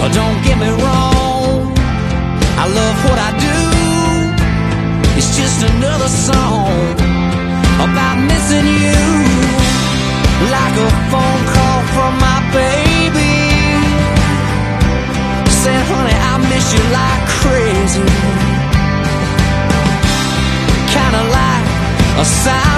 Don't get me wrong, I love what I do. It's just another song about missing you, like a phone call from my baby saying, honey, I miss you like crazy. Kinda like a sound